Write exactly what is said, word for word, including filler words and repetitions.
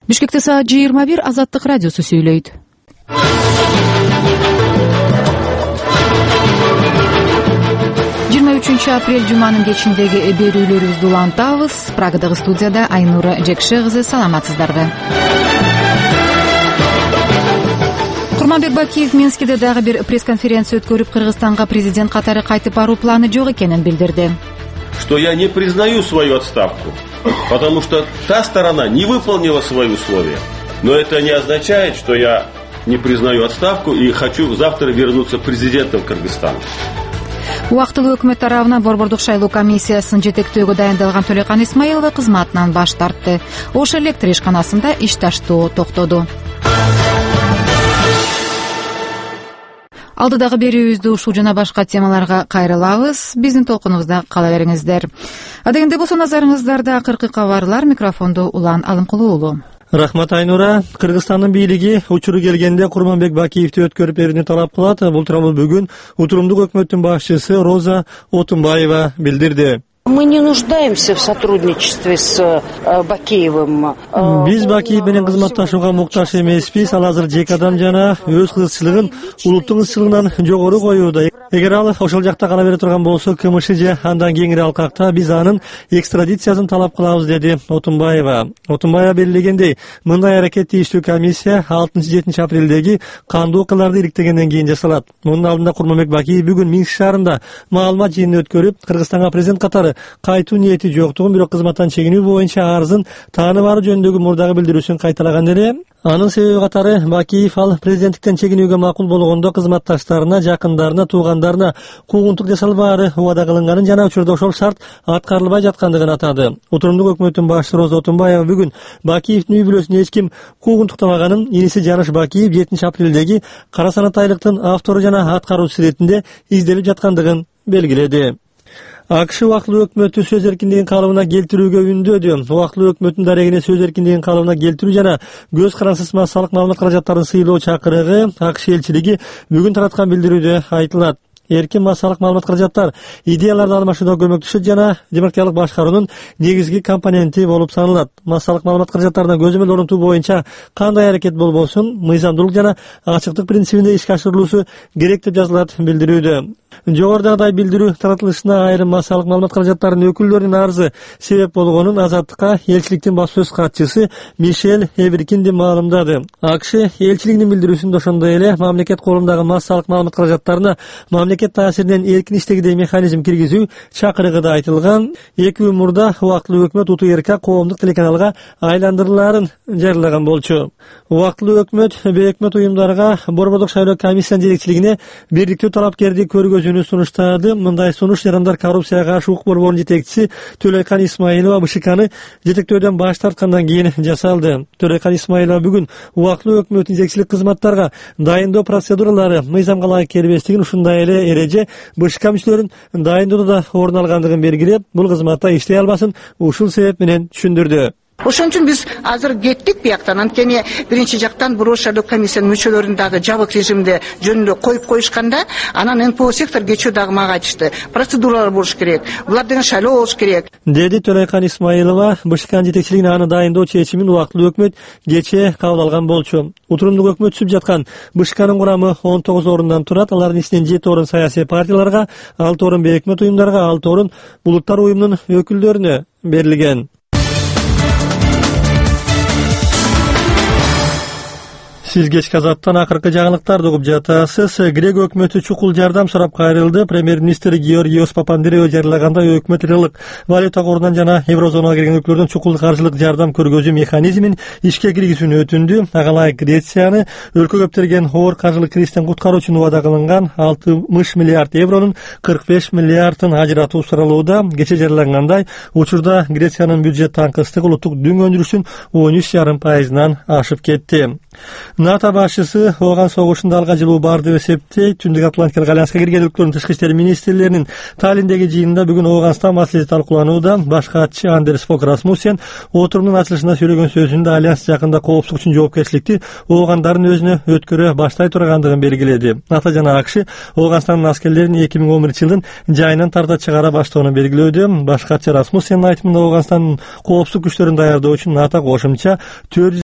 Бишкекте саат жыйырма бир, Азаттык радиосу сүйлөйт. жыйырма үчүнчү апрель жуманын кечиндеги берүүлөрүбүздү улантабыз. Прагадагы студияда Айнура Жекше кызы, саламатсыздарбы? Курманбек Бакиев Минскиде дагы бир пресс-конференция өткөрүп, Кыргызстанга президент катары кайтып баруу планы жок экенин билдирди. Что я не признаю свою отставку, потому что та сторона не выполнила свои условия. Но это не означает, что я не признаю отставку и хочу завтра вернуться президентом Кыргызстана. Убактылуу өкмөт тарабынан Борбордук шайлоо комиссиясын жетектөөгө дайындалган Төлөйкан Исмаилова кызматынан баш тартты. Ош электр ишканасында иш таштоо токтоду. Алдыдагы берүүбүздү ушул жана башка темаларга кайрылабыз. Биздин толкунубузда кала бериңиздер. Адегенде болсо назарыңыздарда акыркы кабарлар. Микрофонду Улан Алымкулуу уулу. Рахмат, Айнура. Кыргызстандын бийлиги учуру келгенде Курманбек Бакиевди өткөрүп берүүнү талап кылат. Бул тууралуу бүгүн Утурумдук өкмөттүн башчысы Роза Отунбаева билдирди. Мы не нуждаемся в сотрудничестве с Бакиевым. Биз Бакиев менен кызматташууга муктаж эмеспиз. Ал азыр жеке адам жана өз кызыкчылыгын улуттун ызчылыгынан жогору коюуда. Эгер ал ошол жакта кала бере турган болсо, КМШ же андан кийинки алкакта биз анын экстрадициясын талап кылабыз, деди Отунбаева. Отунбаева белгилегендей, мындай аракет тийиштүү комиссия алтынчы-жетинчи апрелдеги кандуу окуяларды иликтегенден кийин жасалат. Мунун алдында Курманбек Бакиев бүгүн Минск шаарында маалымат жыйынын өткөрүп, Кыргызстанга президент катары кайтуу ниети жоктугун, бирок кызматтан чегинүү боюнча арызын таанып баруу жөнүндөгү мурдагы билдирүүсүн кайталаган эле. Анын себеби катары Бакиев ал президенттиктен чегинүүгө макул болгондо кызматташтарына, жакындарына, туугандарына куугунтук жасалбаары убада кылынганын жана учурда ошол шарт аткарылбай жаткандыгын атады. Утурумдук өкмөттүн башчысы Роза Отунбаева бүгүн Бакиевдин үй бүлөсүн эч ким куугунтуктамаганын, иниси Жаныш Бакиев жетинчи апрелдеги кара санатайлыктын автору жана аткаруучусу иретинде изделип жаткандыгын белгиледи. АКШ убактылуу өкмөттү сөз эркиндигин калыбына келтирүүгө үндөдү. Убактылуу өкмөттүн дарегине сөз эркиндигин калыбына келтирүү жана көз карансыз массалык маалымат каражаттарын сыйлоо чакырыгы АКШ элчилиги бүгүн тараткан билдирүүдө айтылат. Эркин массалык маалымат каражаттар идеяларды алмашууда көмөктөшөт жана демократиялык башкаруунун негизги компоненти болуп саналат. Массалык маалымат каражаттарына көзөмөл орнотуу боюнча кандай аракет болбосун, мыйзамдуулук жана ачыктык принцибинде ишке ашырылуусу керек деп жазылат билдирүүдө. Жогорудагыдай билдирүү таратылышына айрым массалык маалымат каражаттарынын өкүлдөрүнүн арызы себеп болгонун Азаттыкка элчиликтин баш сөз катчысы Мишель Эбрикинди маалымдады. АКШ элчилигинин билдирүүсүндө ошондой эле мамлекет колундагы массалык маалымат каражаттарына мамлекет таасиринен эркин иштегидей механизм киргизүү чакырыгы да айтылган. Эки күн мурда убактылуу өкмөт УТРК коомдук телеканалга айландырылаарын жарыялаган болчу. Убактылуу өкмөт бейөкмөт уюмдарга Борбордук шайлоо комиссиянын жетекчилигине бирликтүү талапкерди көргөзүүнү сунуштады. Мындай сунуш Жарандар коррупцияга каршы укук борборунун жетекчиси Төлөйкан Исмаилова БШКны жетектөөдөн баш тарткандан кийин жасалды. Төлөйкан Исмаилова бүгүн убактылуу өкмөттүн жетекчилик кызматтарга дайындоо процедуралары мыйзамга ылайык келбестигин, ушундай эле эреже БШК мүчөлөрүн дайындоодо да орун алгандыгын белгилеп, бул кызматта иштей албасын ушул себеп менен түшүндүрдү. Ошон үчүн биз азыр кеттик бияктан. Анткени биринчи жактан Борбордук шайлоо комиссиянын мүчөлөрүн дагы жабык режимде жөнүндө коюп коюшканда, анан эн пэ о сектор кечөө дагы мага айтышты. Процедуралар болуш керек. Булар деген шайлоо болуш керек, деди Төлөйкан Исмаилова. БШКнын жетекчилигине аны дайындоо чечимин убактылуу өкмөт кечээ кабыл алган болчу. Утурумдук өкмөт түзүп жаткан БШКнын курамы он тогуз орундан турат. Алардын ичинен жети орун саясий партияларга, алты орун бейөкмөт уюмдарга, алты орун булуттар уюмунун өкүлдөрүнө берилген. Сиз кечки Азаттан акыркы жаңылыктарды угуп жатасыз. Грек өкмөтү чукул жардам сурап кайрылды. Премьер-министр Георгиос Папандреou жарыялагандай өкмөт рыйлык валюта корунан жана еврозонага кирген өлкөлөрдөн чукул каржылык жардам көргөзүү механизмин ишке киргизүүнү өтүндү. Ага ылайык Грецияны өлкө көптөргөн оор каржылык кризистен куткаруу үчүн убада кылынган алтымыш миллиард евронун кырк беш миллиардын ажыратуу суралууда. Кече жарыялангандай, учурда Грециянын бюджет танкыстыгы улуттук дүң өндүрүштүн он үч жарым пайызынан ашып кетти. НАТО башчысы ооган согушунда алга жылуу бар деп эсептейт. Түндүк Атлантикалык альянска кирген өлкөлөрдүн тышкы иштер министрлеринин Таллиндеги жыйынында бүгүн Ооганстан маселеси талкууланууда. Баш катчы Андерс Фок Расмуссен отурумдун ачылышында сөйлөгөн сөзүндө альянс жакында коопсуздук үчүн жоопкерчиликти оогандардын өзүнө өткөрө баштай тургандыгын белгиледи. НАТО жана АКШ Ооганстандын аскерлерин эки миң он биринчи жылдын жайынан тарта чыгара баштоону белгилөөдө. Баш катчы Расмуссенин айтымында Ооганстандын коопсуздук күчтөрүн даярдоо үчүн НАТО кошумча төрт